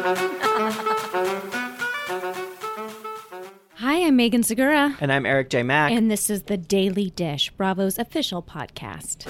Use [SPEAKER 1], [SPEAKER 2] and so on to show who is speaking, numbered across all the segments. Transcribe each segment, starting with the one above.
[SPEAKER 1] Hi, I'm Megan Segura.
[SPEAKER 2] And I'm Eric J. Mack.
[SPEAKER 1] And this is The Daily Dish, Bravo's official podcast.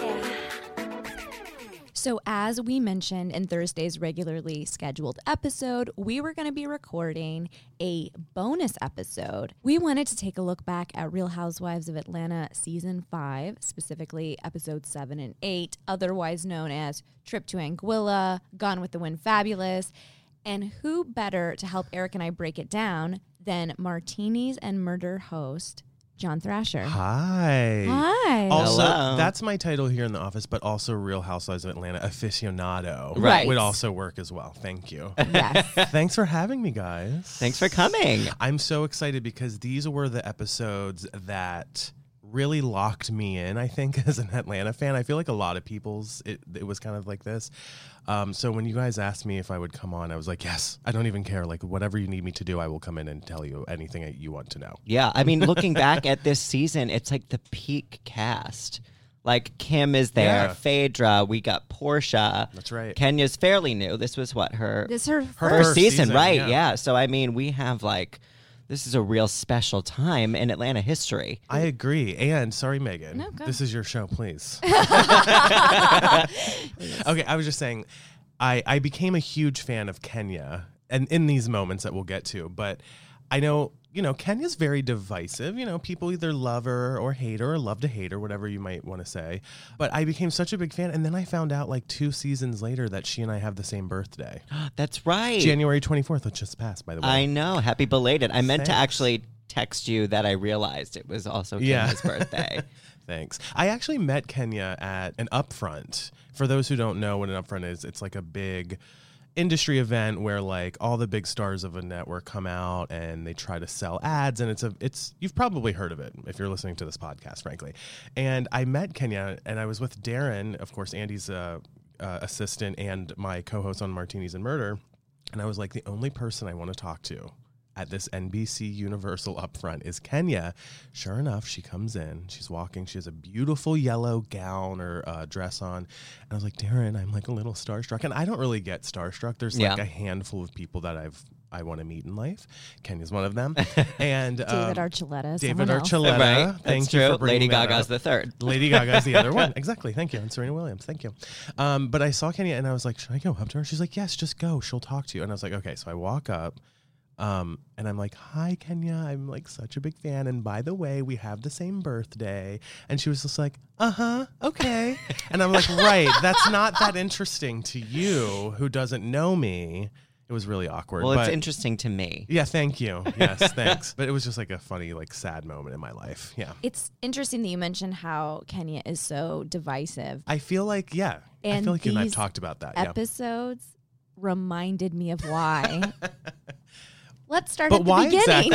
[SPEAKER 1] So as we mentioned in Thursday's regularly scheduled episode, we were going to be recording a bonus episode. We wanted to take a look back at Real Housewives of Atlanta Season 5, specifically Episodes 7 and 8, otherwise known as Trip to Anguilla, Gone with the Wind Fabulous. And who better to help Eric and I break it down than Martinis and Murder host John Thrasher.
[SPEAKER 3] Hi.
[SPEAKER 1] Hi.
[SPEAKER 3] Also,
[SPEAKER 2] Hello.
[SPEAKER 3] that's my title here in the office, but also Real Housewives of Atlanta aficionado.
[SPEAKER 2] Right.
[SPEAKER 3] Would also work as well. Thank you.
[SPEAKER 1] Yes.
[SPEAKER 3] Thanks for having me, guys.
[SPEAKER 2] Thanks for coming.
[SPEAKER 3] I'm so excited because these were the episodes that really locked me in, I think, as an Atlanta fan. I feel like a lot of people's, it was kind of like this. So when you guys asked me if I would come on, I was like, yes, I don't even care. Like, whatever you need me to do, I will come in and tell you anything that you want to know.
[SPEAKER 2] Yeah, I mean, looking back at this season, it's like the peak cast. Like, Kim is there,
[SPEAKER 3] Yeah.
[SPEAKER 2] Phaedra, we got Portia.
[SPEAKER 3] That's right.
[SPEAKER 2] Kenya's fairly new. This was what, her
[SPEAKER 1] This is her
[SPEAKER 2] first season, right?
[SPEAKER 3] yeah.
[SPEAKER 2] Yeah. So, I mean, we have like, this is a real special time in Atlanta history.
[SPEAKER 3] I agree. And sorry, Megan.
[SPEAKER 1] No, go.
[SPEAKER 3] This is your show, please. Okay, I was just saying, I became a huge fan of Kenya, and in these moments that we'll get to, but I know, Kenya's very divisive. People either love her or hate her or love to hate her, whatever you might want to say. But I became such a big fan, and then I found out like 2 seasons later that she and I have the same birthday.
[SPEAKER 2] That's right.
[SPEAKER 3] January 24th, which just passed, by the way.
[SPEAKER 2] I know. Happy belated. I meant to
[SPEAKER 3] Thanks.
[SPEAKER 2] actually text you that I realized it was also
[SPEAKER 3] Yeah.
[SPEAKER 2] Kenya's birthday.
[SPEAKER 3] Thanks. I actually met Kenya at an upfront. For those who don't know what an upfront is, it's like a big industry event where like all the big stars of a network come out and they try to sell ads, and it's you've probably heard of it if you're listening to this podcast, frankly. And I met Kenya, and I was with Darren, of course, Andy's assistant and my co-host on Martinis and Murder, and I was like, the only person I want to talk to at this NBC Universal upfront is Kenya. Sure enough, she comes in. She's walking. She has a beautiful yellow gown or dress on. And I was like, Darren, I'm like a little starstruck. And I don't really get starstruck. There's like
[SPEAKER 2] Yeah.
[SPEAKER 3] a handful of people that I want to meet in life. Kenya's one of them. And
[SPEAKER 1] David Archuleta.
[SPEAKER 3] David
[SPEAKER 1] someone else.
[SPEAKER 3] Archuleta.
[SPEAKER 2] Right.
[SPEAKER 3] Thank
[SPEAKER 2] That's
[SPEAKER 3] you
[SPEAKER 2] true.
[SPEAKER 3] for bringing
[SPEAKER 2] Lady
[SPEAKER 3] that
[SPEAKER 2] Gaga's
[SPEAKER 3] up.
[SPEAKER 2] the third.
[SPEAKER 3] Lady Gaga's the other one. Exactly. Thank you. And Serena Williams. Thank you. But I saw Kenya and I was like, should I go up to her? She's like, yes, just go. She'll talk to you. And I was like, okay. So I walk up. And I'm like, hi, Kenya. I'm like such a big fan. And by the way, we have the same birthday. And she was just like, okay. And I'm like, right. That's not that interesting to you who doesn't know me. It was really awkward.
[SPEAKER 2] Well, it's
[SPEAKER 3] but
[SPEAKER 2] interesting to me.
[SPEAKER 3] yeah, thank you. Yes, thanks. But it was just like a funny, like sad moment in my life. Yeah.
[SPEAKER 1] It's interesting that you mentioned how Kenya is so divisive.
[SPEAKER 3] I feel like, yeah. I
[SPEAKER 1] And
[SPEAKER 3] feel like you and I've
[SPEAKER 1] these
[SPEAKER 3] talked about that. Yeah.
[SPEAKER 1] Episodes reminded me of why. Let's start
[SPEAKER 3] But
[SPEAKER 1] at the
[SPEAKER 3] why
[SPEAKER 1] beginning.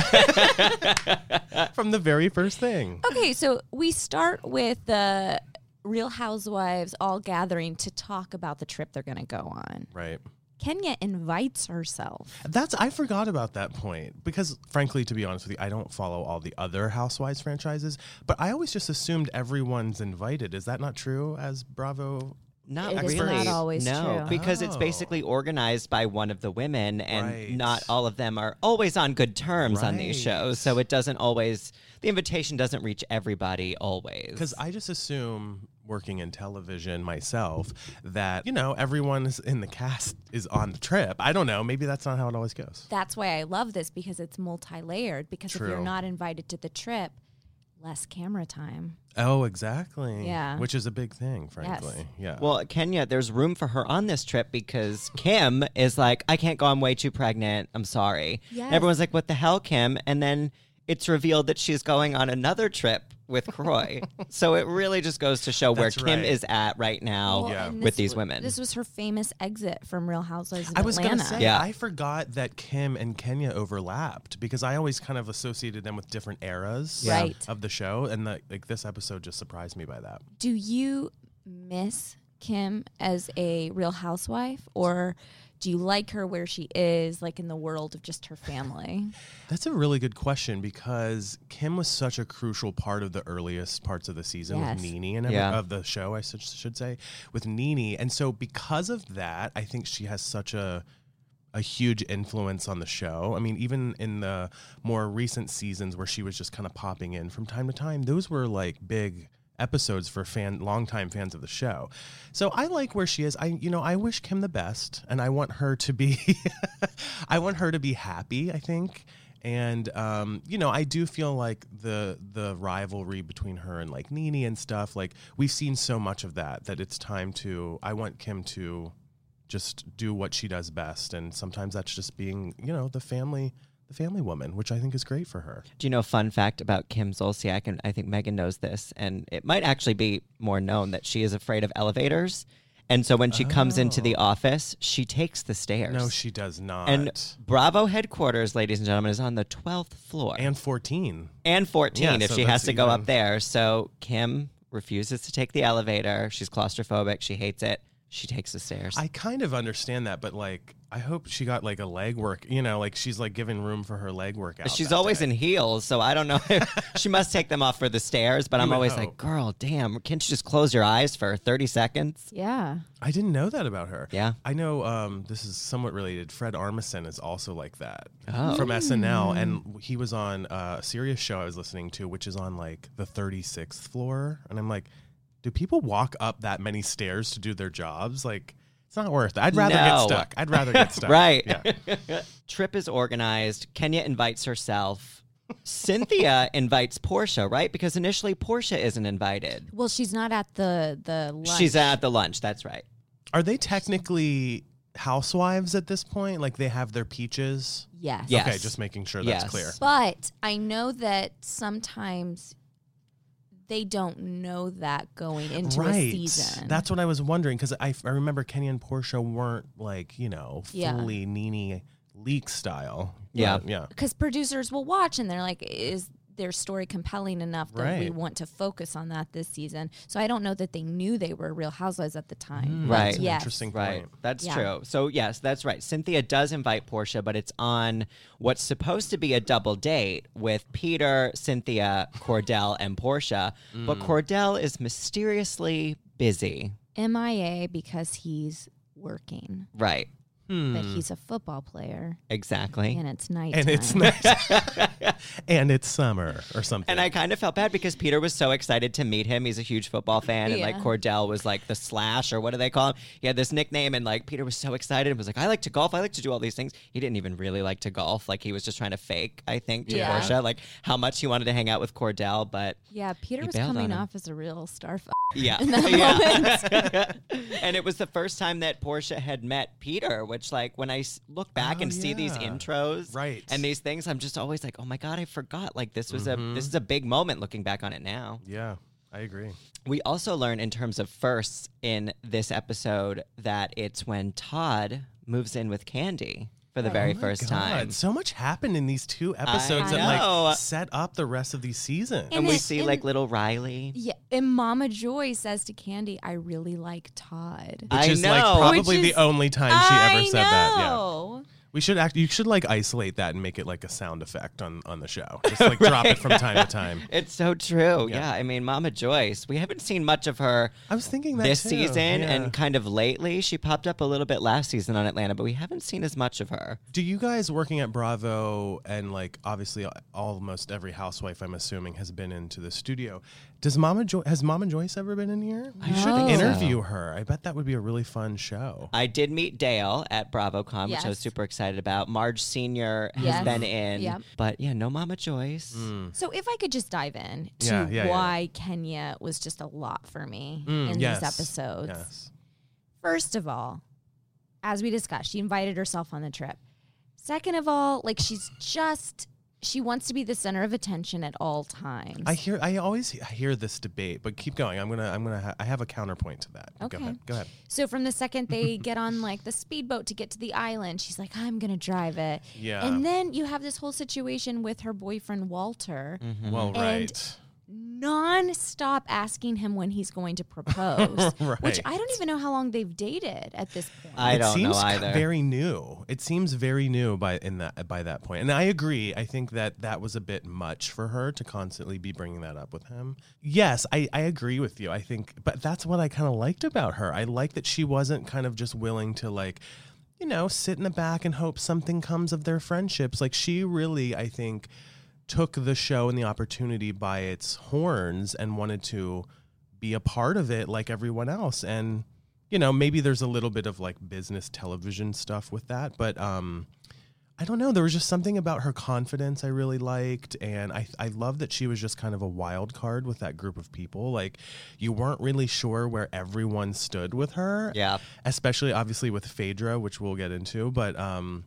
[SPEAKER 3] exactly? Yeah. From the very first thing.
[SPEAKER 1] Okay, so we start with the Real Housewives all gathering to talk about the trip they're going to go on.
[SPEAKER 3] Right.
[SPEAKER 1] Kenya invites herself.
[SPEAKER 3] I forgot about that point because, frankly, to be honest with you, I don't follow all the other Housewives franchises, but I always just assumed everyone's invited. Is that not true as Bravo?
[SPEAKER 2] Not
[SPEAKER 1] It is
[SPEAKER 2] really.
[SPEAKER 1] not always
[SPEAKER 2] no,
[SPEAKER 1] true.
[SPEAKER 2] because it's
[SPEAKER 3] Oh.
[SPEAKER 2] basically organized by one of the women, and
[SPEAKER 3] Right.
[SPEAKER 2] not all of them are always on good terms on these
[SPEAKER 3] Right.
[SPEAKER 2] shows. So it doesn't always, the invitation doesn't reach everybody always.
[SPEAKER 3] Because I just assume, working in television myself, that, everyone in the cast is on the trip. I don't know. Maybe that's not how it always goes.
[SPEAKER 1] That's why I love this, because it's multi-layered. Because if you're
[SPEAKER 3] True.
[SPEAKER 1] not invited to the trip, less camera time.
[SPEAKER 3] Oh, exactly.
[SPEAKER 1] Yeah.
[SPEAKER 3] Which is a big thing, frankly. Yeah.
[SPEAKER 2] Well, Kenya, there's room for her on this trip because Kim is like, I can't go, I'm way too pregnant. I'm sorry.
[SPEAKER 1] Yes.
[SPEAKER 2] Everyone's like, what the hell, Kim? And then it's revealed that she's going on another trip with Croy. So it really just goes to show where
[SPEAKER 3] That's
[SPEAKER 2] Kim
[SPEAKER 3] right.
[SPEAKER 2] is at right now
[SPEAKER 1] Well,
[SPEAKER 3] Yeah.
[SPEAKER 1] and
[SPEAKER 2] with
[SPEAKER 1] this
[SPEAKER 2] these
[SPEAKER 1] wa-
[SPEAKER 2] women.
[SPEAKER 1] This was her famous exit from Real Housewives of
[SPEAKER 3] I was
[SPEAKER 1] Atlanta.
[SPEAKER 3] going to say,
[SPEAKER 2] Yeah.
[SPEAKER 3] I forgot that Kim and Kenya overlapped because I always kind of associated them with different eras
[SPEAKER 1] Yeah. Right.
[SPEAKER 3] of the show. And this episode just surprised me by that.
[SPEAKER 1] Do you miss Kim as a Real Housewife, or do you like her where she is, like in the world of just her family?
[SPEAKER 3] That's a really good question because Kim was such a crucial part of the earliest parts of the season
[SPEAKER 1] Yes.
[SPEAKER 3] with Nene and
[SPEAKER 2] Yeah.
[SPEAKER 3] of the show, I should say, with Nene. And so because of that, I think she has such a a huge influence on the show. I mean, even in the more recent seasons where she was just kind of popping in from time to time, those were like big episodes for longtime fans of the show. So I like where she is. I wish Kim the best, and I want her to be I want her to be happy, I think. And I do feel like the rivalry between her and like Nene and stuff, like we've seen so much of that it's time to, I want Kim to just do what she does best, and sometimes that's just being, the family woman, which I think is great for her.
[SPEAKER 2] Do you know a fun fact about Kim Zolciak? And I think Megan knows this, and it might actually be more known that she is afraid of elevators. And so when she comes into the office, she takes the stairs.
[SPEAKER 3] No, she does not.
[SPEAKER 2] And Bravo headquarters, ladies and gentlemen, is on the 12th floor.
[SPEAKER 3] And 14.
[SPEAKER 2] And 14
[SPEAKER 3] Yeah,
[SPEAKER 2] if
[SPEAKER 3] so
[SPEAKER 2] she has to go
[SPEAKER 3] even-
[SPEAKER 2] up there. So Kim refuses to take the elevator. She's claustrophobic. She hates it. She takes the stairs.
[SPEAKER 3] I kind of understand that, but like, I hope she got like a leg work, like she's like giving room for her leg workout.
[SPEAKER 2] She's always in heels, so I don't know. She must take them off for the stairs, but I'm
[SPEAKER 3] would
[SPEAKER 2] always
[SPEAKER 3] hope.
[SPEAKER 2] like, girl, damn, can't you just close your eyes for 30 seconds?
[SPEAKER 1] Yeah.
[SPEAKER 3] I didn't know that about her.
[SPEAKER 2] Yeah.
[SPEAKER 3] I know this is somewhat related. Fred Armisen is also like that
[SPEAKER 2] Oh.
[SPEAKER 3] from SNL, and he was on a serious show I was listening to, which is on like the 36th floor, and I'm like, do people walk up that many stairs to do their jobs? Like, it's not worth it. I'd rather get stuck. I'd rather get stuck.
[SPEAKER 2] Right.
[SPEAKER 3] Yeah.
[SPEAKER 2] Trip is organized. Kenya invites herself. Cynthia invites Portia, right? Because initially Portia isn't invited.
[SPEAKER 1] Well, she's not at the lunch.
[SPEAKER 2] She's at the lunch. That's right.
[SPEAKER 3] Are they technically housewives at this point? Like they have their peaches?
[SPEAKER 1] Yes.
[SPEAKER 2] Yes.
[SPEAKER 3] Okay, just making sure that's
[SPEAKER 2] Yes.
[SPEAKER 3] clear.
[SPEAKER 1] But I know that sometimes they don't know that going into a season.
[SPEAKER 3] That's what I was wondering, because I remember Kenya and Portia weren't like,
[SPEAKER 1] Yeah.
[SPEAKER 3] fully Nene leak style.
[SPEAKER 2] Yeah.
[SPEAKER 3] But, yeah.
[SPEAKER 1] Because producers will watch and they're like, is their story compelling enough that we
[SPEAKER 3] Right.
[SPEAKER 1] want to focus on that this season? So I don't know that they knew they were Real Housewives at the time.
[SPEAKER 2] Right.
[SPEAKER 3] That's an
[SPEAKER 1] Yes.
[SPEAKER 3] interesting
[SPEAKER 2] Right.
[SPEAKER 3] point.
[SPEAKER 2] That's
[SPEAKER 1] Yeah.
[SPEAKER 2] true. So, yes, that's right. Cynthia does invite Portia, but it's on what's supposed to be a double date with Peter, Cynthia, Cordell, and Portia. But Cordell is mysteriously busy.
[SPEAKER 1] MIA because he's working.
[SPEAKER 2] Right.
[SPEAKER 1] But he's a football player
[SPEAKER 2] Exactly.
[SPEAKER 1] and it's night.
[SPEAKER 3] And it's nice. And it's summer or something.
[SPEAKER 2] And I kind of felt bad because Peter was so excited to meet him. He's a huge football fan. And like
[SPEAKER 1] Yeah.
[SPEAKER 2] Cordell was like the Slash, or what do they call him? He had this nickname, and like Peter was so excited and was like, I like to golf. I like to do all these things. He didn't even really like to golf. Like he was just trying to fake, I think, to
[SPEAKER 1] Yeah.
[SPEAKER 2] Portia, like how much he wanted to hang out with Cordell. But
[SPEAKER 1] Yeah, Peter
[SPEAKER 2] He
[SPEAKER 1] was
[SPEAKER 2] bailed on
[SPEAKER 1] coming
[SPEAKER 2] him.
[SPEAKER 1] off as a real star.
[SPEAKER 2] yeah. And it was the first time that Portia had met Peter, which like when I look back
[SPEAKER 3] Oh,
[SPEAKER 2] and see these
[SPEAKER 3] yeah.
[SPEAKER 2] intros
[SPEAKER 3] Right.
[SPEAKER 2] and these things, I'm just always like, oh my God, I forgot. Like this was this is a big moment looking back on it now.
[SPEAKER 3] Yeah, I agree.
[SPEAKER 2] We also learn in terms of firsts in this episode that it's when Todd moves in with Candy for the very first time.
[SPEAKER 3] So much happened in these two episodes
[SPEAKER 2] I
[SPEAKER 3] that
[SPEAKER 2] know.
[SPEAKER 3] like set up the rest of these seasons.
[SPEAKER 2] And we
[SPEAKER 1] it-
[SPEAKER 2] see
[SPEAKER 1] and-
[SPEAKER 2] like little Riley.
[SPEAKER 1] Yeah, and Mama Joy says to Candy, "I really like Todd."
[SPEAKER 3] Which
[SPEAKER 2] I
[SPEAKER 3] is
[SPEAKER 2] know.
[SPEAKER 3] like probably
[SPEAKER 1] Which
[SPEAKER 3] the
[SPEAKER 1] is-
[SPEAKER 3] only time she ever said that. Yeah.
[SPEAKER 1] know.
[SPEAKER 3] We should you should like isolate that and make it like a sound effect on the show. Just like drop it from time to time.
[SPEAKER 2] It's so true.
[SPEAKER 3] Yeah.
[SPEAKER 2] Yeah. I mean, Mama Joyce, we haven't seen much of her
[SPEAKER 3] I was thinking that
[SPEAKER 2] this
[SPEAKER 3] too.
[SPEAKER 2] season
[SPEAKER 3] Yeah.
[SPEAKER 2] and kind of lately. She popped up a little bit last season on Atlanta, but we haven't seen as much of her.
[SPEAKER 3] Do you guys working at Bravo and like obviously almost every housewife I'm assuming has been into the studio? Has Mama Joyce ever been in here? We should
[SPEAKER 1] No.
[SPEAKER 3] interview her. I bet that would be a really fun show.
[SPEAKER 2] I did meet Dale at BravoCon, which I was
[SPEAKER 1] Yes.
[SPEAKER 2] super excited about. Marge Sr. has
[SPEAKER 1] Yes.
[SPEAKER 2] been in,
[SPEAKER 1] Yep.
[SPEAKER 2] but yeah, no Mama Joyce.
[SPEAKER 1] So if I could just dive in to
[SPEAKER 3] Yeah, yeah, yeah.
[SPEAKER 1] why Kenya was just a lot for me in
[SPEAKER 3] yes.
[SPEAKER 1] these episodes.
[SPEAKER 3] Yes.
[SPEAKER 1] First of all, as we discussed, she invited herself on the trip. Second of all, like she wants to be the center of attention at all times.
[SPEAKER 3] I always hear this debate, but keep going. I have a counterpoint to that.
[SPEAKER 1] Okay.
[SPEAKER 3] Go ahead.
[SPEAKER 1] So from the second they get on like the speedboat to get to the island, she's like, I'm going to drive it.
[SPEAKER 3] Yeah.
[SPEAKER 1] And then you have this whole situation with her boyfriend, Walter,
[SPEAKER 3] Well,
[SPEAKER 1] And-
[SPEAKER 3] right.
[SPEAKER 1] non-stop asking him when he's going to propose, which
[SPEAKER 3] Right.
[SPEAKER 1] I don't even know how long they've dated at this point.
[SPEAKER 2] I don't know
[SPEAKER 3] seems
[SPEAKER 2] either.
[SPEAKER 3] very new. It seems very new by that point. And I agree. I think that was a bit much for her to constantly be bringing that up with him. Yes, I agree with you. I think, but that's what I kind of liked about her. I like that she wasn't kind of just willing to like sit in the back and hope something comes of their friendships. Like, she really, I think, took the show and the opportunity by its horns and wanted to be a part of it like everyone else. And, maybe there's a little bit of like business television stuff with that, but I don't know. There was just something about her confidence I really liked. And I love that she was just kind of a wild card with that group of people. Like, you weren't really sure where everyone stood with her.
[SPEAKER 2] Yeah.
[SPEAKER 3] Especially, obviously, with Phaedra, which we'll get into. But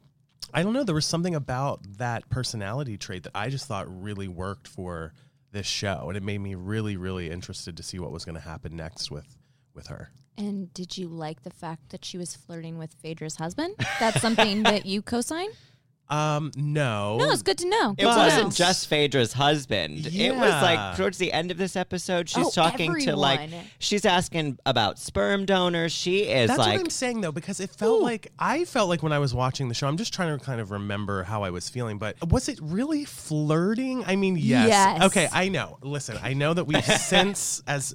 [SPEAKER 3] I don't know. There was something about that personality trait that I just thought really worked for this show. And it made me really, really interested to see what was going to happen next with her.
[SPEAKER 1] And did you like the fact that she was flirting with Phaedra's husband? That's something that you co-sign?
[SPEAKER 3] No.
[SPEAKER 1] No, it's good to know.
[SPEAKER 2] It wasn't just Phaedra's husband. It was
[SPEAKER 3] Yeah.
[SPEAKER 2] like towards the end of this episode, she's talking to
[SPEAKER 1] everyone.
[SPEAKER 2] she's asking about sperm donors. She is
[SPEAKER 3] That's
[SPEAKER 2] like,
[SPEAKER 3] what I'm saying, though, because it felt I felt like when I was watching the show, I'm just trying to kind of remember how I was feeling, but was it really flirting? I mean, yes.
[SPEAKER 1] Yes.
[SPEAKER 3] Okay, I know. Listen, I know that we've since, as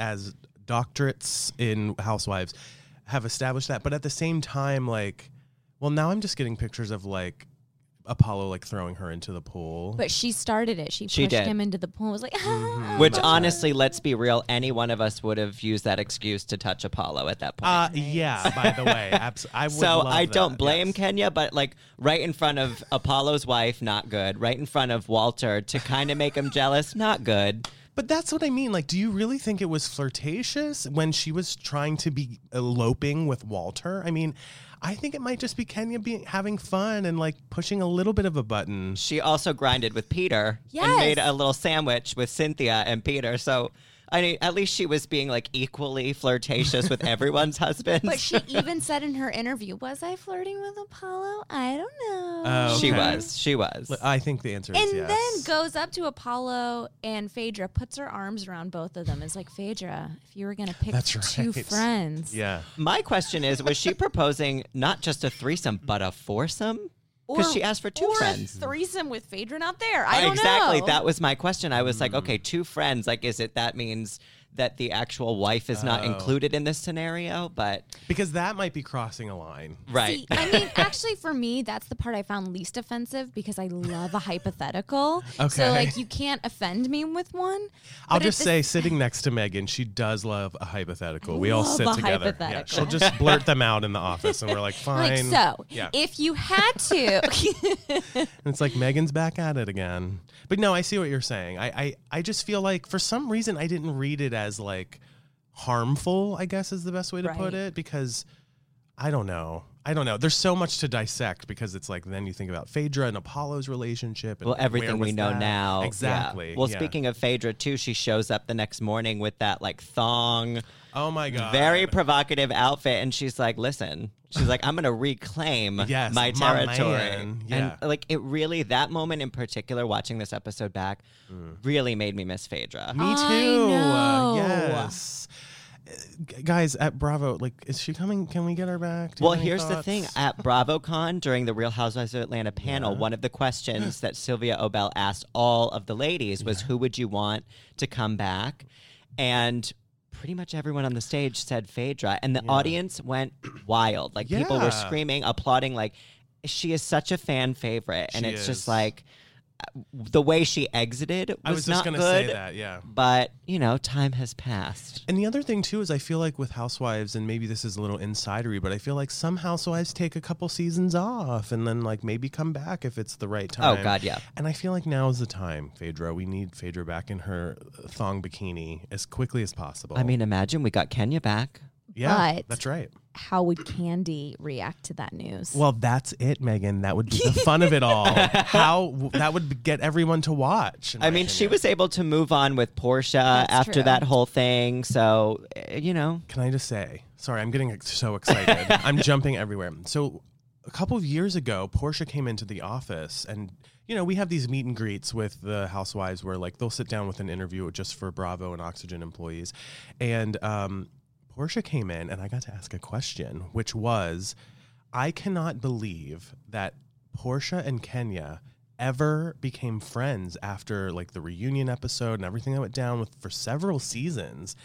[SPEAKER 3] doctorates in Housewives, have established that, but at the same time, now I'm just getting pictures of Apollo throwing her into the pool.
[SPEAKER 1] But she started it. She pushed
[SPEAKER 2] did.
[SPEAKER 1] him into the pool. It was like,
[SPEAKER 2] which honestly, let's be real, any one of us would have used that excuse to touch Apollo at that point.
[SPEAKER 3] Yeah, by the way, I would
[SPEAKER 2] So
[SPEAKER 3] love
[SPEAKER 2] I don't
[SPEAKER 3] that,
[SPEAKER 2] blame
[SPEAKER 3] yes.
[SPEAKER 2] Kenya, but right in front of Apollo's wife, not good. Right in front of Walter to kind of make him jealous, not good.
[SPEAKER 3] But that's what I mean. Do you really think it was flirtatious when she was trying to be eloping with Walter? I mean, I think it might just be Kenya having fun and pushing a little bit of a button.
[SPEAKER 2] She also grinded with Peter and
[SPEAKER 1] Yes.
[SPEAKER 2] made a little sandwich with Cynthia and Peter. So, I mean, at least she was being equally flirtatious with everyone's husbands.
[SPEAKER 1] But she even said in her interview, was I flirting with Apollo? I don't know.
[SPEAKER 3] Oh,
[SPEAKER 2] She
[SPEAKER 3] okay.
[SPEAKER 2] was. She was.
[SPEAKER 3] I think the answer is
[SPEAKER 1] And
[SPEAKER 3] yes.
[SPEAKER 1] then goes up to Apollo and Phaedra, puts her arms around both of them. Is like, Phaedra, if you were going to pick
[SPEAKER 3] That's
[SPEAKER 1] two
[SPEAKER 3] right.
[SPEAKER 1] friends.
[SPEAKER 3] Yeah.
[SPEAKER 2] My question is, was she proposing not just a threesome, but a foursome? Because she asked for two
[SPEAKER 1] or
[SPEAKER 2] friends.
[SPEAKER 1] a threesome with Phaedra not there. I don't
[SPEAKER 2] Exactly.
[SPEAKER 1] know.
[SPEAKER 2] That was my question. I was like, okay, two friends. Is it that means that the actual wife is not included in this scenario? But
[SPEAKER 3] Because that might be crossing a line.
[SPEAKER 2] right.
[SPEAKER 1] See, I mean, actually, for me, that's the part I found least offensive because I love a hypothetical.
[SPEAKER 3] Okay.
[SPEAKER 1] So, you can't offend me with one.
[SPEAKER 3] I'll
[SPEAKER 1] But
[SPEAKER 3] just
[SPEAKER 1] at
[SPEAKER 3] say, sitting next to Megan, she does love a hypothetical. We all
[SPEAKER 1] love
[SPEAKER 3] sit
[SPEAKER 1] a
[SPEAKER 3] together. Yeah,
[SPEAKER 1] hypothetical.
[SPEAKER 3] she'll just blurt them out in the office, and we're like, fine. Yeah.
[SPEAKER 1] if you had to,
[SPEAKER 3] And it's like Megan's back at it again. But no, I see what you're saying. I just feel like for some reason I didn't read it as harmful, I guess is the best way to put
[SPEAKER 1] Right.
[SPEAKER 3] it, because I don't know. There's so much to dissect because it's then you think about Phaedra and Apollo's relationship. And
[SPEAKER 2] Well, everything
[SPEAKER 3] where
[SPEAKER 2] we
[SPEAKER 3] was
[SPEAKER 2] know
[SPEAKER 3] that?
[SPEAKER 2] now. Yeah.
[SPEAKER 3] Exactly.
[SPEAKER 2] Well,
[SPEAKER 3] yeah.
[SPEAKER 2] speaking of Phaedra, too, she shows up the next morning with that thong,
[SPEAKER 3] Oh my God.
[SPEAKER 2] very provocative outfit. And she's like, listen, she's like, I'm going to reclaim
[SPEAKER 3] Yes,
[SPEAKER 2] my
[SPEAKER 3] my
[SPEAKER 2] territory.
[SPEAKER 3] man. Yeah.
[SPEAKER 2] And it really, that moment in particular, watching this episode back, really made me miss Phaedra.
[SPEAKER 3] Me
[SPEAKER 1] I
[SPEAKER 3] too.
[SPEAKER 1] know.
[SPEAKER 3] Yes. Guys at Bravo, is she coming? Can we get her back? Do you
[SPEAKER 2] Well,
[SPEAKER 3] have any
[SPEAKER 2] here's the
[SPEAKER 3] thoughts?
[SPEAKER 2] thing. At BravoCon, during the Real Housewives of Atlanta panel, one of the questions that Sylvia Obell asked all of the ladies was, who would you want to come back? And pretty much everyone on the stage said Phaedra. And the audience went wild. People were
[SPEAKER 3] Yeah.
[SPEAKER 2] screaming, applauding. She is such a fan favorite. And
[SPEAKER 3] She
[SPEAKER 2] it's
[SPEAKER 3] is.
[SPEAKER 2] just the way she exited was
[SPEAKER 3] I was just
[SPEAKER 2] not
[SPEAKER 3] gonna
[SPEAKER 2] good.
[SPEAKER 3] say that, yeah.
[SPEAKER 2] But, time has passed.
[SPEAKER 3] And the other thing too is I feel like with Housewives, and maybe this is a little insidery, but I feel like some Housewives take a couple seasons off and then maybe come back if it's the right time.
[SPEAKER 2] Oh, God, yeah.
[SPEAKER 3] And I feel like now is the time, Phaedra. We need Phaedra back in her thong bikini as quickly as possible.
[SPEAKER 2] I mean, imagine we got Kenya back.
[SPEAKER 3] yeah,
[SPEAKER 1] but-
[SPEAKER 3] that's right.
[SPEAKER 1] how would Candy react to that news?
[SPEAKER 3] Well, that's it, Megan. That would be the fun of it all. How that would get everyone to watch. in
[SPEAKER 2] I
[SPEAKER 3] my
[SPEAKER 2] mean, she
[SPEAKER 3] opinion.
[SPEAKER 2] was able to move on with Portia
[SPEAKER 1] That's
[SPEAKER 2] after
[SPEAKER 1] true.
[SPEAKER 2] that whole thing. So,
[SPEAKER 3] Can I just say, sorry, I'm getting so excited. I'm jumping everywhere. So a couple of years ago, Portia came into the office and, we have these meet and greets with the housewives where they'll sit down with an interview just for Bravo and Oxygen employees. And Portia came in and I got to ask a question, which was, I cannot believe that Portia and Kenya ever became friends after the reunion episode and everything that went down for several seasons.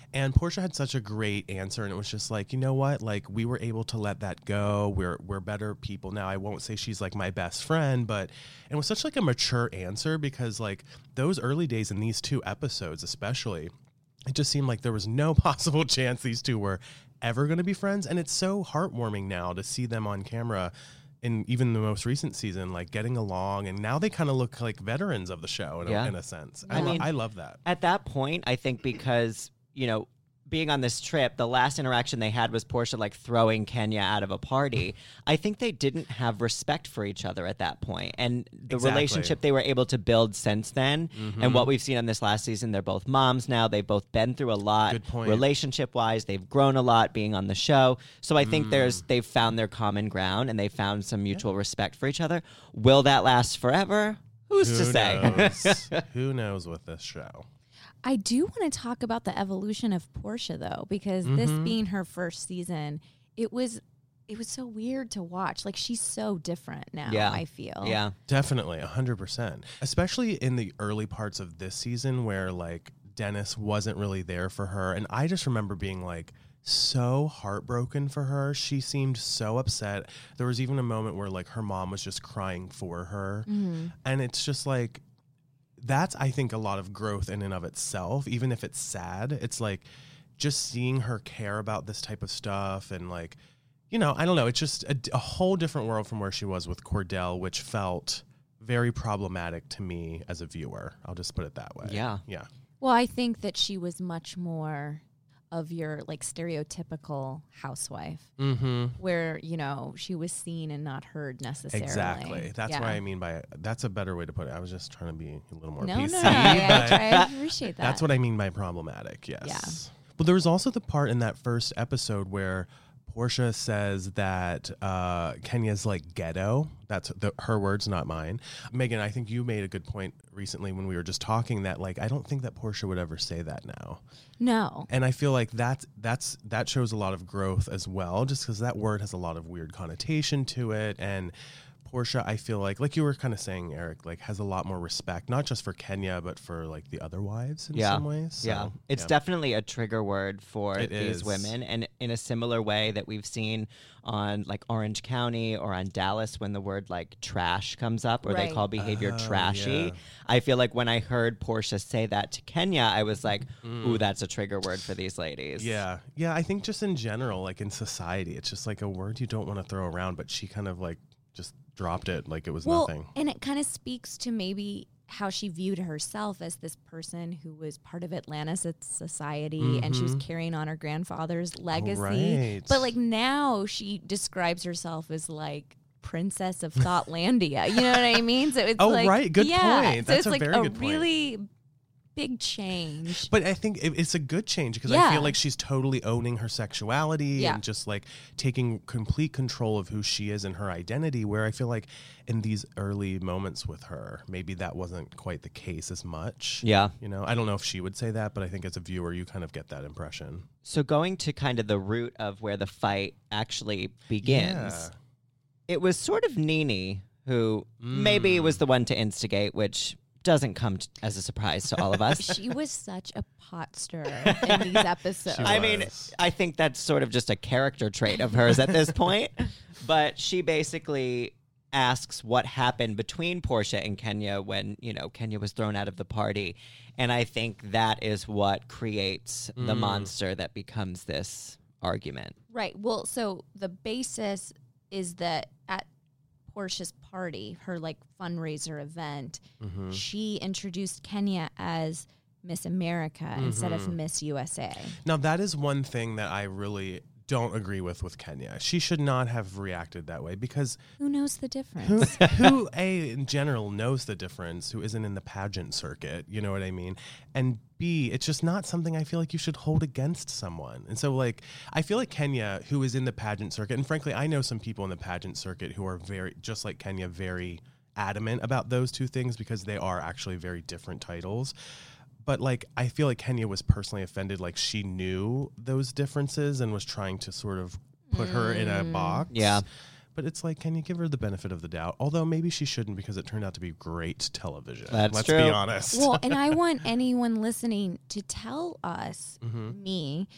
[SPEAKER 3] And Portia had such a great answer, and it was just like, you know what? Like, we were able to let that go. We're better people now. I won't say she's like my best friend, but it was such like a mature answer, because like those early days in these 2 episodes especially, it just seemed like there was no possible chance these 2 were ever going to be friends. And it's so heartwarming now to see them on camera in even the most recent season, like getting along, and now they kind of look like veterans of the show in a sense. I love that.
[SPEAKER 2] At that point, I think because, being on this trip, the last interaction they had was Portia like throwing Kenya out of a party. I think they didn't have respect for each other at that point. And the relationship they were able to build since then, and what we've seen on this last season, they're both moms now. They've both been through a lot.
[SPEAKER 3] Good point.
[SPEAKER 2] Relationship-wise, they've grown a lot being on the show. So I think they've found their common ground, and they found some mutual respect for each other. Will that last forever? Who's to say?
[SPEAKER 3] Who knows with this show?
[SPEAKER 1] I do want to talk about the evolution of Portia, though, because this being her first season, it was so weird to watch. Like, she's so different now, I feel.
[SPEAKER 2] Yeah.
[SPEAKER 3] Definitely, 100%. Especially in the early parts of this season where, like, Dennis wasn't really there for her. And I just remember being, like, so heartbroken for her. She seemed so upset. There was even a moment where, like, her mom was just crying for her. And it's just, like, that's, I think, a lot of growth in and of itself, even if it's sad. It's like just seeing her care about this type of stuff, and like, I don't know. It's just a whole different world from where she was with Cordell, which felt very problematic to me as a viewer. I'll just put it that way.
[SPEAKER 2] Yeah.
[SPEAKER 3] Yeah.
[SPEAKER 1] Well, I think that she was much more of your like stereotypical housewife, where she was seen and not heard necessarily.
[SPEAKER 3] Exactly. That's what I mean by that's a better way to put it. I was just trying to be a little more PC.
[SPEAKER 1] No, I appreciate that.
[SPEAKER 3] That's what I mean by problematic. Yes.
[SPEAKER 1] Yeah.
[SPEAKER 3] Well, there was also the part in that first episode where Portia says that Kenya's like ghetto. That's her words, not mine. Megan, I think you made a good point recently when we were just talking that like I don't think that Portia would ever say that now.
[SPEAKER 1] No.
[SPEAKER 3] And I feel like that shows a lot of growth as well, just because that word has a lot of weird connotation to it. And Portia, I feel like you were kind of saying, Eric, like has a lot more respect, not just for Kenya, but for like the other wives in some ways. So,
[SPEAKER 2] it's definitely a trigger word for these women. And in a similar way that we've seen on like Orange County or on Dallas, when the word like trash comes up, or they call behavior trashy.
[SPEAKER 3] Yeah.
[SPEAKER 2] I feel like when I heard Portia say that to Kenya, I was like, ooh, that's a trigger word for these ladies.
[SPEAKER 3] Yeah. Yeah. I think just in general, like in society, it's just like a word you don't want to throw around, but she kind of like just dropped it like it was nothing.
[SPEAKER 1] And it kind of speaks to maybe how she viewed herself as this person who was part of Atlantis society, and she was carrying on her grandfather's legacy.
[SPEAKER 3] Right.
[SPEAKER 1] But like now she describes herself as like princess of Thoughtlandia. You know what I mean? So it's
[SPEAKER 3] right. Good point. That's
[SPEAKER 1] so it's
[SPEAKER 3] a very good point.
[SPEAKER 1] Really big change.
[SPEAKER 3] But I think it's a good change, because I feel like she's totally owning her sexuality and just like taking complete control of who she is and her identity, where I feel like in these early moments with her, maybe that wasn't quite the case as much.
[SPEAKER 2] Yeah.
[SPEAKER 3] I don't know if she would say that, but I think as a viewer, you kind of get that impression.
[SPEAKER 2] So going to kind of the root of where the fight actually begins, it was sort of Nene who maybe was the one to instigate, which doesn't come as a surprise to all of us.
[SPEAKER 1] She was such a pot stirrer in these episodes.
[SPEAKER 2] I mean, I think that's sort of just a character trait of hers at this point. But she basically asks what happened between Portia and Kenya when, Kenya was thrown out of the party. And I think that is what creates the monster that becomes this argument.
[SPEAKER 1] Right. Well, so the basis is that at Portia's party, her like fundraiser event, she introduced Kenya as Miss America instead of Miss USA.
[SPEAKER 3] Now that is one thing that I really don't agree with Kenya. She should not have reacted that way, because
[SPEAKER 1] who knows the difference?
[SPEAKER 3] who in general knows the difference, who isn't in the pageant circuit, you know what I mean? And B, it's just not something I feel like you should hold against someone. And so like, I feel like Kenya, who is in the pageant circuit, and frankly, I know some people in the pageant circuit who are very, just like Kenya, very adamant about those two things, because they are actually very different titles. But like, I feel like Kenya was personally offended, like she knew those differences and was trying to sort of put her in a box.
[SPEAKER 2] Yeah.
[SPEAKER 3] But it's like, can you give her the benefit of the doubt? Although maybe she shouldn't, because it turned out to be great television.
[SPEAKER 2] Let's
[SPEAKER 3] be
[SPEAKER 2] true.
[SPEAKER 3] honest.
[SPEAKER 1] Well, and I want anyone listening to tell us, me,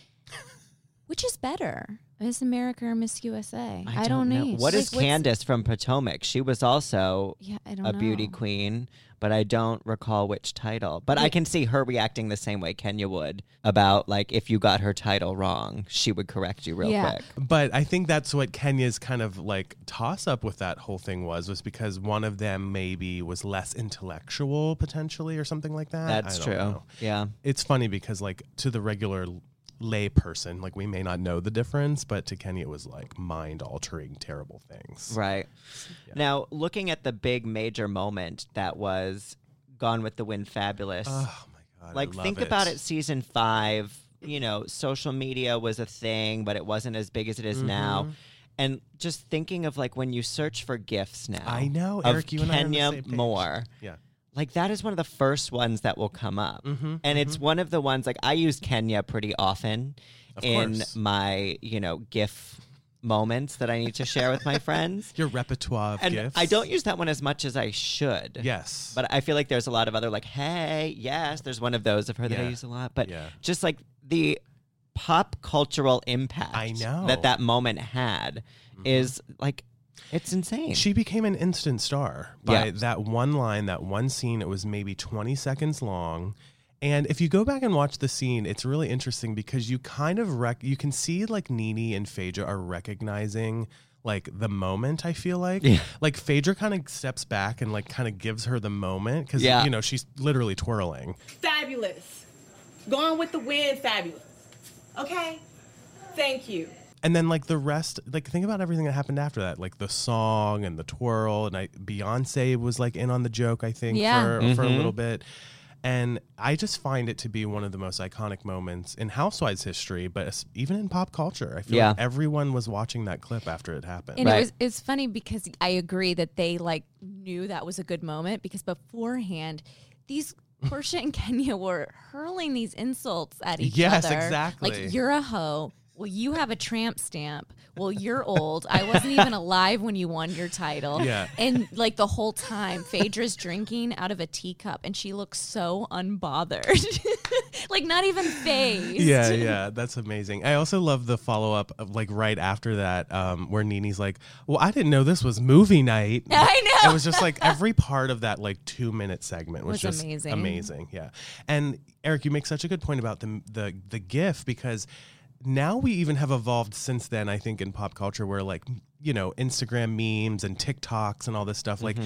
[SPEAKER 1] which is better, Miss America or Miss USA? I don't know.
[SPEAKER 2] What is Candace from Potomac? She was also a beauty queen, but I don't recall which title. But I can see her reacting the same way Kenya would about, like, if you got her title wrong, she would correct you real quick.
[SPEAKER 3] But I think that's what Kenya's kind of like toss up with that whole thing was because one of them maybe was less intellectual potentially or something like that.
[SPEAKER 2] That's true. Yeah.
[SPEAKER 3] It's funny because like to the regular lay person, like we may not know the difference, but to Kenya it was like mind altering terrible things.
[SPEAKER 2] Right. Yeah. Now, looking at the big major moment that was Gone with the Wind Fabulous.
[SPEAKER 3] Oh my God.
[SPEAKER 2] Like, think about it, season 5, you know, social media was a thing, but it wasn't as big as it is now. And just thinking of like when you search for GIFs now.
[SPEAKER 3] I know,
[SPEAKER 2] of
[SPEAKER 3] Eric, you and I are on the
[SPEAKER 2] Kenya
[SPEAKER 3] same page.
[SPEAKER 2] Moore.
[SPEAKER 3] Yeah.
[SPEAKER 2] Like, that is one of the first ones that will come up. And it's one of the ones, like, I use Kenya pretty often in my, you know, GIF moments that I need to share with my friends.
[SPEAKER 3] Your repertoire of
[SPEAKER 2] and
[SPEAKER 3] GIFs.
[SPEAKER 2] I don't use that one as much as I should.
[SPEAKER 3] Yes.
[SPEAKER 2] But I feel like there's a lot of other, like, hey, yes, there's one of those of her that I use a lot. But just, like, the pop cultural impact that moment had is, like, it's insane.
[SPEAKER 3] She became an instant star by that one line, that one scene. It was maybe 20 seconds long. And if you go back and watch the scene, it's really interesting because you kind of you can see like Nene and Phaedra are recognizing like the moment, I feel like. Like Phaedra kind of steps back and like kind of gives her the moment because, you know, she's literally twirling.
[SPEAKER 4] Fabulous. Gone with the Wind, fabulous. Okay? Thank you.
[SPEAKER 3] And then, like, the rest, like, think about everything that happened after that. Like, the song and the twirl. And Beyonce was, like, in on the joke, I think, for a little bit. And I just find it to be one of the most iconic moments in Housewives history, but even in pop culture. I feel like everyone was watching that clip after it happened.
[SPEAKER 1] And it's funny because I agree that they, like, knew that was a good moment because beforehand, these Porsha and Kenya were hurling these insults at each other.
[SPEAKER 3] Yes, exactly.
[SPEAKER 1] Like, you're a hoe. Well, you have a tramp stamp. Well, you're old. I wasn't even alive when you won your title.
[SPEAKER 3] Yeah.
[SPEAKER 1] And like the whole time, Phaedra's drinking out of a teacup and she looks so unbothered. Like not even fazed.
[SPEAKER 3] Yeah, that's amazing. I also love the follow-up of like right after that where Nene's like, well, I didn't know this was movie night.
[SPEAKER 1] I know.
[SPEAKER 3] It was just like every part of that like 2-minute segment was just amazing. Yeah. And Eric, you make such a good point about the GIF because now we even have evolved since then, I think, in pop culture where like, you know, Instagram memes and TikToks and all this stuff, like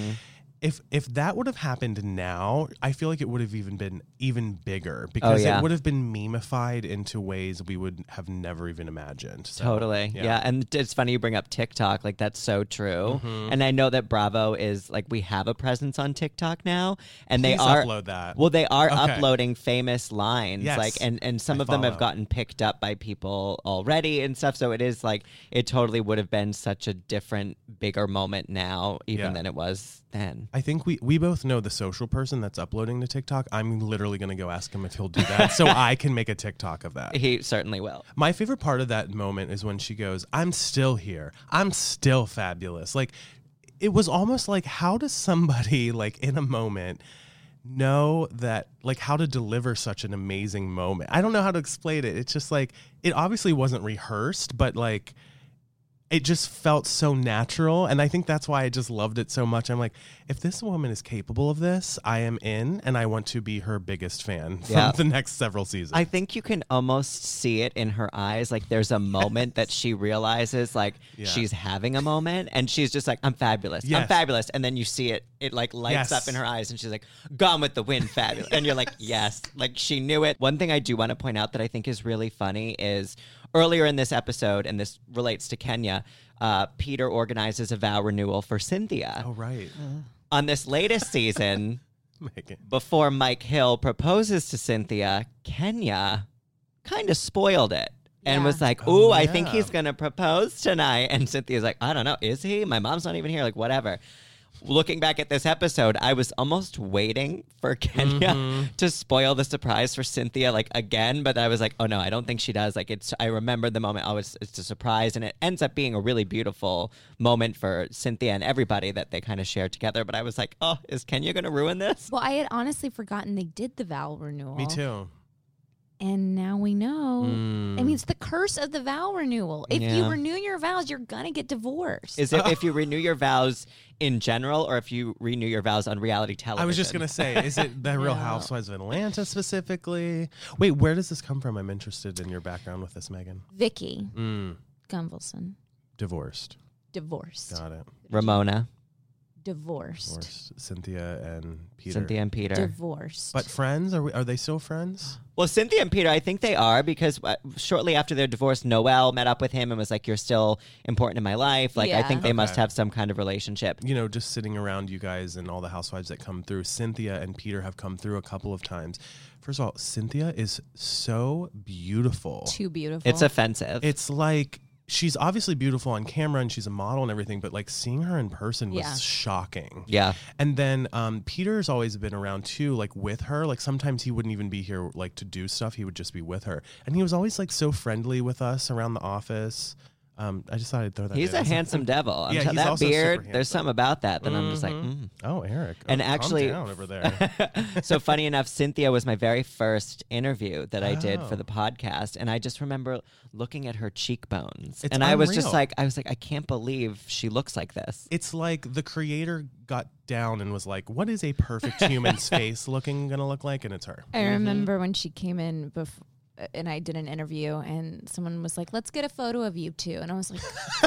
[SPEAKER 3] if that would have happened now, I feel like it would have even been even bigger because it would have been memeified into ways we would have never even imagined. So,
[SPEAKER 2] totally. Yeah. And it's funny you bring up TikTok. Like, that's so true. And I know that Bravo is like, we have a presence on TikTok now. And
[SPEAKER 3] Please
[SPEAKER 2] they are
[SPEAKER 3] upload that.
[SPEAKER 2] Well, they are uploading famous lines.
[SPEAKER 3] Yes.
[SPEAKER 2] Like, and some of them have gotten picked up by people already and stuff. So it is like, it totally would have been such a different, bigger moment now, even than it was then.
[SPEAKER 3] I think we both know the social person that's uploading to TikTok. I'm literally going to go ask him if he'll do that so I can make a TikTok of that.
[SPEAKER 2] He certainly will.
[SPEAKER 3] My favorite part of that moment is when she goes, I'm still here. I'm still fabulous. Like, it was almost like, how does somebody, like, in a moment know that, like, how to deliver such an amazing moment? I don't know how to explain it. It's just like, it obviously wasn't rehearsed, but, like, it just felt so natural, and I think that's why I just loved it so much. I'm like, if this woman is capable of this, I am in, and I want to be her biggest fan for the next several seasons.
[SPEAKER 2] I think you can almost see it in her eyes. Like, there's a moment that she realizes, like, she's having a moment, and she's just like, I'm fabulous. I'm fabulous. And then you see it like, lights up in her eyes, and she's like, Gone with the Wind, fabulous. And you're like, yes. Like, she knew it. One thing I do want to point out that I think is really funny is earlier in this episode, and this relates to Kenya, Peter organizes a vow renewal for Cynthia.
[SPEAKER 3] Oh, right.
[SPEAKER 2] On this latest season, before Mike Hill proposes to Cynthia, Kenya kind of spoiled it and was like, ooh, I think he's going to propose tonight. And Cynthia's like, I don't know. Is he? My mom's not even here. Like, whatever. looking back at this episode, I was almost waiting for Kenya to spoil the surprise for Cynthia, like, again. But I was like, oh no, I don't think she does. Like, I remember the moment. Oh, it's a surprise, and it ends up being a really beautiful moment for Cynthia and everybody that they kind of share together. But I was like, oh, is Kenya going to ruin this?
[SPEAKER 1] Well, I had honestly forgotten they did the vow renewal.
[SPEAKER 3] Me too.
[SPEAKER 1] And now we know. I mean, it's the curse of the vow renewal. If you renew your vows, you're going to get divorced.
[SPEAKER 2] Is it if you renew your vows in general or if you renew your vows on reality television?
[SPEAKER 3] I was just going to say, is it the Real Housewives of Atlanta specifically? Wait, where does this come from? I'm interested in your background with this, Megan.
[SPEAKER 1] Vicky Gunvalson.
[SPEAKER 3] Divorced.
[SPEAKER 1] Divorced.
[SPEAKER 3] Got it.
[SPEAKER 2] Ramona.
[SPEAKER 1] Divorced.
[SPEAKER 3] Cynthia and Peter.
[SPEAKER 2] Cynthia and Peter.
[SPEAKER 1] Divorced.
[SPEAKER 3] But friends? Are they still friends?
[SPEAKER 2] Well, Cynthia and Peter, I think they are because shortly after their divorce, Noelle met up with him and was like, you're still important in my life. Like, I think they must have some kind of relationship.
[SPEAKER 3] You know, just sitting around you guys and all the housewives that come through, Cynthia and Peter have come through a couple of times. First of all, Cynthia is so beautiful.
[SPEAKER 1] Too beautiful.
[SPEAKER 2] It's offensive.
[SPEAKER 3] It's like... She's obviously beautiful on camera and she's a model and everything, but like seeing her in person was shocking.
[SPEAKER 2] Yeah.
[SPEAKER 3] And then Peter's always been around too, like with her. Like sometimes he wouldn't even be here like to do stuff. He would just be with her. And he was always like so friendly with us around the office. I just thought I'd throw that in.
[SPEAKER 2] He's a handsome devil.
[SPEAKER 3] Yeah, he's
[SPEAKER 2] that
[SPEAKER 3] also
[SPEAKER 2] beard,
[SPEAKER 3] super
[SPEAKER 2] there's something about that I'm just like,
[SPEAKER 3] Oh, Eric.
[SPEAKER 2] And
[SPEAKER 3] calm
[SPEAKER 2] actually,
[SPEAKER 3] down over there.
[SPEAKER 2] So funny enough, Cynthia was my very first interview that I did for the podcast. And I just remember looking at her cheekbones.
[SPEAKER 3] It's
[SPEAKER 2] and I was just
[SPEAKER 3] unreal.
[SPEAKER 2] like, I can't believe she looks like this.
[SPEAKER 3] It's like the creator got down and was like, what is a perfect human's face going to look like? And it's her.
[SPEAKER 1] I remember when she came in before. And I did an interview, and someone was like, "Let's get a photo of you two." And I was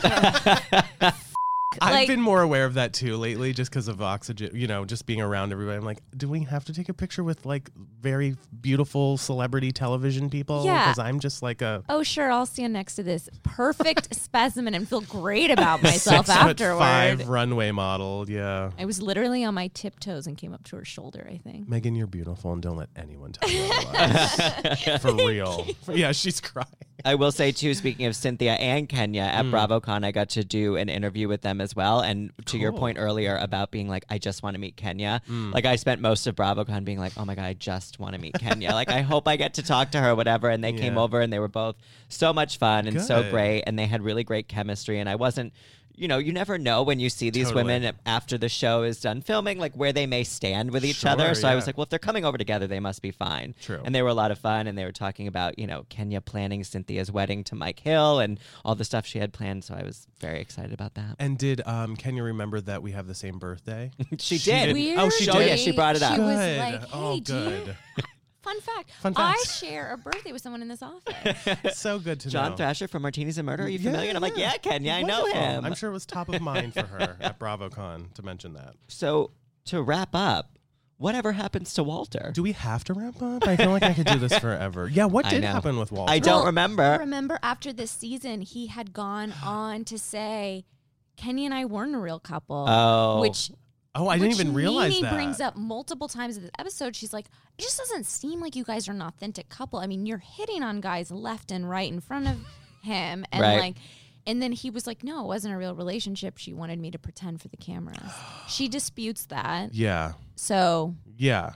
[SPEAKER 1] like,
[SPEAKER 3] I've been more aware of that too lately, just because of oxygen. You know, just being around everybody. I'm like, do we have to take a picture with like very beautiful celebrity television people?
[SPEAKER 1] Yeah.
[SPEAKER 3] Because I'm just like a
[SPEAKER 1] "Oh, sure, I'll stand next to this perfect specimen and feel great about myself
[SPEAKER 3] 6'5"
[SPEAKER 1] afterward."
[SPEAKER 3] runway model. Yeah.
[SPEAKER 1] I was literally on my tiptoes and came up to her shoulder, I think.
[SPEAKER 3] Megan, you're beautiful, and don't let anyone tell you otherwise. For real. Yeah, she's crying.
[SPEAKER 2] I will say, too, speaking of Cynthia and Kenya, at BravoCon, I got to do an interview with them as well. And to your point earlier about being like, I just want to meet Kenya. Like, I spent most of BravoCon being like, oh, my God, I just want to meet Kenya. Like, I hope I get to talk to her, whatever. And they came over, and they were both so much fun and so great. And they had really great chemistry. And I wasn't... You know, you never know when you see these women after the show is done filming, like where they may stand with each other. So I was like, well, if they're coming over together, they must be fine.
[SPEAKER 3] True.
[SPEAKER 2] And they were a lot of fun. And they were talking about, you know, Kenya planning Cynthia's wedding to Mike Hill and all the stuff she had planned. So I was very excited about that.
[SPEAKER 3] And did Kenya remember that we have the same birthday?
[SPEAKER 2] She did.
[SPEAKER 1] Weird.
[SPEAKER 3] Oh, she did?
[SPEAKER 2] Oh, yeah, she brought it up.
[SPEAKER 1] She was
[SPEAKER 3] Good.
[SPEAKER 1] like, hey,
[SPEAKER 3] Oh,
[SPEAKER 1] do you...
[SPEAKER 3] good.
[SPEAKER 1] Fun fact.
[SPEAKER 3] Fun
[SPEAKER 1] I
[SPEAKER 3] fact.
[SPEAKER 1] share a birthday with someone in this office.
[SPEAKER 3] So good to know.
[SPEAKER 2] John Thrasher from Martinis and Murder. Are you familiar? And I'm like, yeah, Kenya, I know
[SPEAKER 3] Wonderful.
[SPEAKER 2] him.
[SPEAKER 3] I'm sure it was top of mind for her at BravoCon to mention that.
[SPEAKER 2] So to wrap up, whatever happens to Walter?
[SPEAKER 3] Do we have to wrap up? I feel like I could do this forever. Yeah, what
[SPEAKER 2] I
[SPEAKER 3] did
[SPEAKER 2] know.
[SPEAKER 3] happen with Walter?
[SPEAKER 2] I don't remember.
[SPEAKER 1] Remember, after this season, he had gone on to say, Kenny and I weren't a real couple.
[SPEAKER 2] Oh.
[SPEAKER 1] Which...
[SPEAKER 3] Oh, I didn't even realize
[SPEAKER 1] Nene
[SPEAKER 3] that.
[SPEAKER 1] brings up multiple times in the episode. She's like, it just doesn't seem like you guys are an authentic couple. I mean, you're hitting on guys left and right in front of him. And
[SPEAKER 2] Right.
[SPEAKER 1] and then he was like, no, it wasn't a real relationship. She wanted me to pretend for the cameras. She disputes that.
[SPEAKER 3] Yeah.
[SPEAKER 1] So
[SPEAKER 3] Yeah.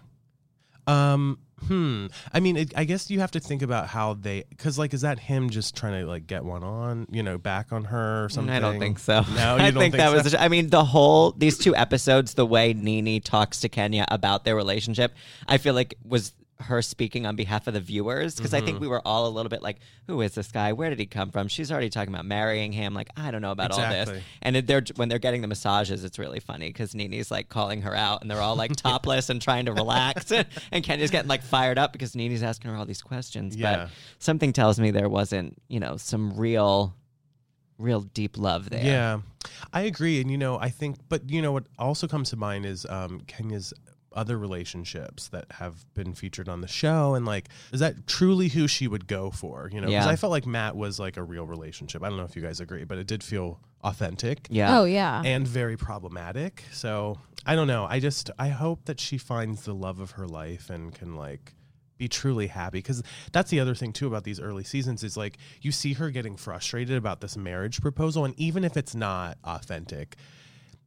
[SPEAKER 3] I mean, I guess you have to think about how they, because like, is that him just trying to like get one on, you know, back on her or something?
[SPEAKER 2] I don't think so.
[SPEAKER 3] No, you
[SPEAKER 2] I
[SPEAKER 3] don't
[SPEAKER 2] think that
[SPEAKER 3] so?
[SPEAKER 2] was. I mean, these two episodes, the way Nene talks to Kenya about their relationship, I feel like was her speaking on behalf of the viewers, because I think we were all a little bit like, who is this guy? Where did he come from? She's already talking about marrying him. Like, I don't know about all this.
[SPEAKER 3] Exactly.
[SPEAKER 2] And when they're getting the massages, it's really funny because Nene's like calling her out, and they're all like topless and trying to relax, and Kenya's getting like fired up because Nene's asking her all these questions.
[SPEAKER 3] Yeah.
[SPEAKER 2] But something tells me there wasn't, you know, some real deep love there.
[SPEAKER 3] Yeah, I agree. And, you know, I think, but, you know, what also comes to mind is Kenya's other relationships that have been featured on the show, and like, is that truly who she would go for? You know, because
[SPEAKER 2] Yeah.
[SPEAKER 3] I felt like Matt was like a real relationship. I don't know if you guys agree, but it did feel authentic.
[SPEAKER 2] Yeah.
[SPEAKER 1] oh, yeah.
[SPEAKER 3] And very problematic. So I don't know. I hope that she finds the love of her life and can like be truly happy, because that's the other thing too about these early seasons is like you see her getting frustrated about this marriage proposal, and even if it's not authentic,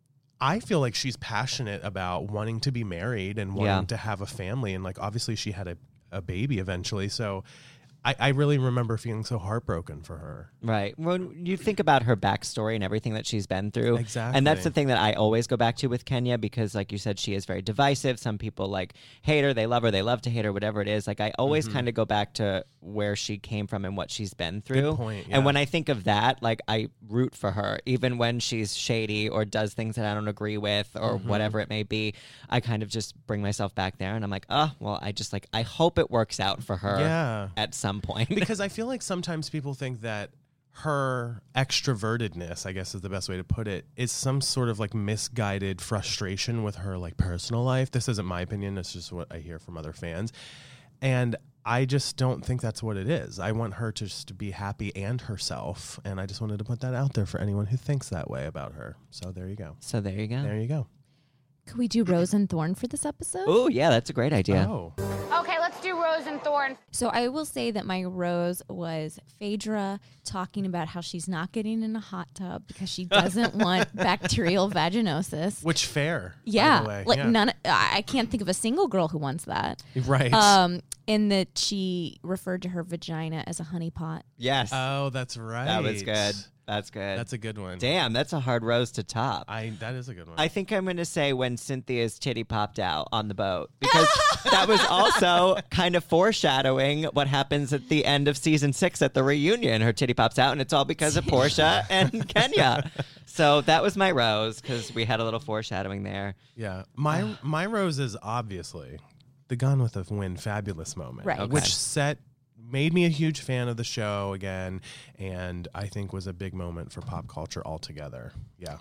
[SPEAKER 3] I feel like she's passionate about wanting to be married and wanting to have a family. And like, obviously she had a baby eventually. So I really remember feeling so heartbroken for her.
[SPEAKER 2] Right. When you think about her backstory and everything that she's been through.
[SPEAKER 3] Exactly.
[SPEAKER 2] And that's the thing that I always go back to with Kenya, because like you said, she is very divisive. Some people like hate her, they love her, they love to hate her, whatever it is. Like I always kind of go back to where she came from and what she's been through.
[SPEAKER 3] Good point, yeah.
[SPEAKER 2] And when I think of that, like I root for her, even when she's shady or does things that I don't agree with or whatever it may be. I kind of just bring myself back there and I'm like, oh, well, I hope it works out for her at some point.
[SPEAKER 3] Because I feel like sometimes people think that her extrovertedness, I guess is the best way to put it, is some sort of like misguided frustration with her like personal life. This isn't my opinion. It's just what I hear from other fans. And I just don't think that's what it is. I want her to just be happy and herself. And I just wanted to put that out there for anyone who thinks that way about her. So there you go.
[SPEAKER 2] There you go.
[SPEAKER 1] Could we do Rose and Thorn for this episode?
[SPEAKER 2] Oh, yeah, that's a great idea.
[SPEAKER 3] Oh.
[SPEAKER 5] Okay, let's do Rose and Thorn.
[SPEAKER 1] So I will say that my rose was Phaedra talking about how she's not getting in a hot tub because she doesn't want bacterial vaginosis.
[SPEAKER 3] Which fair.
[SPEAKER 1] Yeah,
[SPEAKER 3] by the way.
[SPEAKER 1] like
[SPEAKER 3] Yeah.
[SPEAKER 1] I can't think of a single girl who wants that.
[SPEAKER 3] Right.
[SPEAKER 1] And that she referred to her vagina as a honeypot.
[SPEAKER 2] Yes.
[SPEAKER 3] Oh, that's right.
[SPEAKER 2] That was good. That's good.
[SPEAKER 3] That's a good one.
[SPEAKER 2] Damn, that's a hard rose to top.
[SPEAKER 3] That is a good one.
[SPEAKER 2] I think I'm going to say when Cynthia's titty popped out on the boat, because that was also kind of foreshadowing what happens at the end of season 6 at the reunion. Her titty pops out, and it's all because of Portia and Kenya. So that was my rose, because we had a little foreshadowing there.
[SPEAKER 3] Yeah. My rose is obviously the Gone with a Wind fabulous moment.
[SPEAKER 1] Right. Okay.
[SPEAKER 3] Which made me a huge fan of the show again, and I think was a big moment for pop culture altogether. Yeah.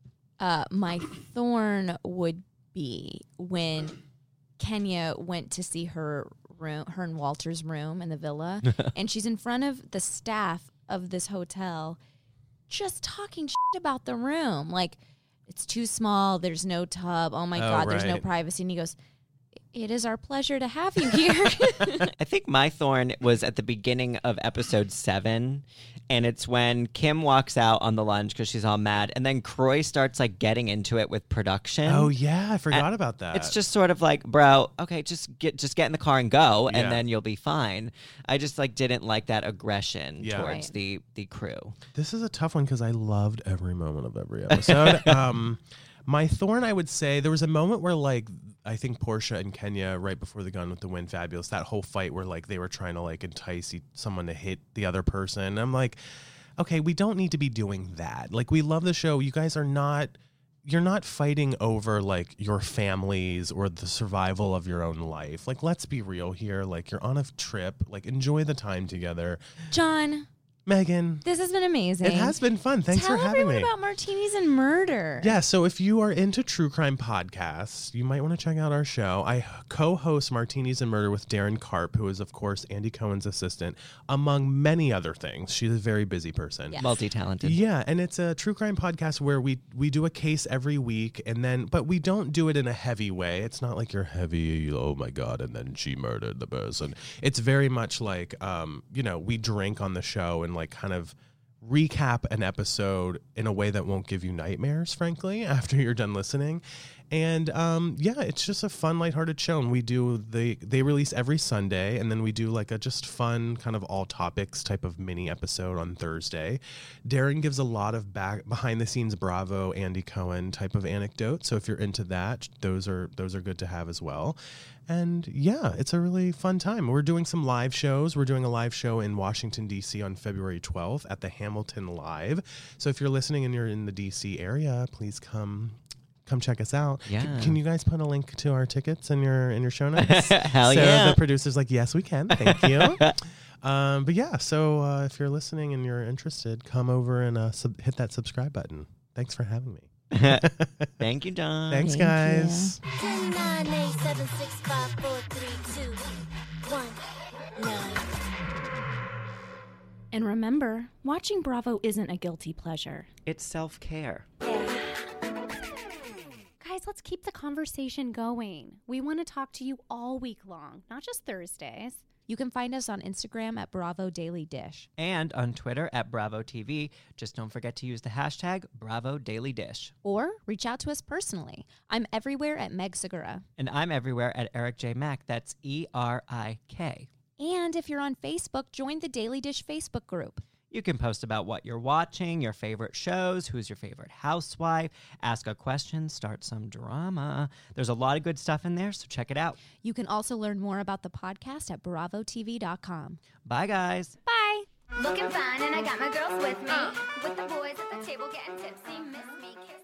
[SPEAKER 1] My thorn would be when Kenya went to see her and Walter's room in the villa, and she's in front of the staff of this hotel just talking shit about the room. Like, it's too small, there's no tub, oh my God, there's no
[SPEAKER 3] right.
[SPEAKER 1] privacy. And he goes, it is our pleasure to have you here.
[SPEAKER 2] I think my thorn was at the beginning of episode 7, and it's when Kim walks out on the lunch because she's all mad, and then Croy starts like getting into it with production.
[SPEAKER 3] Oh yeah, I forgot about that.
[SPEAKER 2] It's just sort of like, bro, okay, just get in the car and go,
[SPEAKER 3] Yeah.
[SPEAKER 2] and then you'll be fine. I just like didn't like that aggression
[SPEAKER 3] Yeah.
[SPEAKER 2] towards the crew.
[SPEAKER 3] This is a tough one because I loved every moment of every episode. My thorn, I would say, there was a moment where, like, I think Portia and Kenya, right before the Gone with the Wind fabulous, that whole fight where, like, they were trying to, like, entice someone to hit the other person. And I'm like, okay, we don't need to be doing that. Like, we love the show. You guys are not... You're not fighting over, like, your families or the survival of your own life. Like, let's be real here. Like, you're on a trip. Like, enjoy the time together.
[SPEAKER 1] John,
[SPEAKER 3] Megan.
[SPEAKER 1] this has been amazing.
[SPEAKER 3] It has been fun. Thanks
[SPEAKER 1] Tell
[SPEAKER 3] for having
[SPEAKER 1] everyone
[SPEAKER 3] me.
[SPEAKER 1] about Martinis and Murder.
[SPEAKER 3] Yeah, so if you are into true crime podcasts, you might want to check out our show. I co-host Martinis and Murder with Darren Karp, who is, of course, Andy Cohen's assistant, among many other things. She's a very busy person.
[SPEAKER 1] Yes.
[SPEAKER 2] Multi-talented.
[SPEAKER 3] Yeah, and it's a true crime podcast where we do a case every week, but we don't do it in a heavy way. It's not like you're heavy, oh my God, and then she murdered the person. It's very much like, we drink on the show and like kind of recap an episode in a way that won't give you nightmares, frankly, after you're done listening. And it's just a fun, lighthearted show. And they release every Sunday, and then we do like a just fun kind of all topics type of mini episode on Thursday. Darren gives a lot of behind the scenes Bravo Andy Cohen type of anecdotes. So if you're into that, those are good to have as well. And yeah, it's a really fun time. We're doing some live shows. We're doing a live show in Washington, D.C. on February 12th at the Hamilton Live. So if you're listening and you're in the D.C. area, please come check us out.
[SPEAKER 2] Yeah.
[SPEAKER 3] Can you guys put a link to our tickets in your show notes?
[SPEAKER 2] Hell
[SPEAKER 3] so
[SPEAKER 2] yeah.
[SPEAKER 3] the producer's like, yes, we can. Thank you. But yeah, so if you're listening and you're interested, come over and hit that subscribe button. Thanks for having me.
[SPEAKER 2] Thank you, John.
[SPEAKER 3] Thanks,
[SPEAKER 1] Thank
[SPEAKER 3] guys.
[SPEAKER 6] 10, 9, 8, 7, 6, 5, 4, 3, 2, 1, 9.
[SPEAKER 7] And remember, watching Bravo isn't a guilty pleasure.
[SPEAKER 2] It's self-care.
[SPEAKER 7] Guys, let's keep the conversation going. We want to talk to you all week long, not just Thursdays.
[SPEAKER 1] You can find us on Instagram at Bravo Daily Dish.
[SPEAKER 2] And on Twitter at Bravo TV. Just don't forget to use the hashtag Bravo Daily Dish.
[SPEAKER 1] Or reach out to us personally. I'm everywhere at Meg Segura.
[SPEAKER 2] And I'm everywhere at Eric J. Mack. That's ERIK.
[SPEAKER 1] And if you're on Facebook, join the Daily Dish Facebook group.
[SPEAKER 2] You can post about what you're watching, your favorite shows, who's your favorite housewife, ask a question, start some drama. There's a lot of good stuff in there, so check it out.
[SPEAKER 1] You can also learn more about the podcast at BravoTV.com.
[SPEAKER 2] Bye, guys.
[SPEAKER 1] Bye.
[SPEAKER 5] Looking fine, and I got my girls with me. With the boys at the table getting tipsy. Miss me.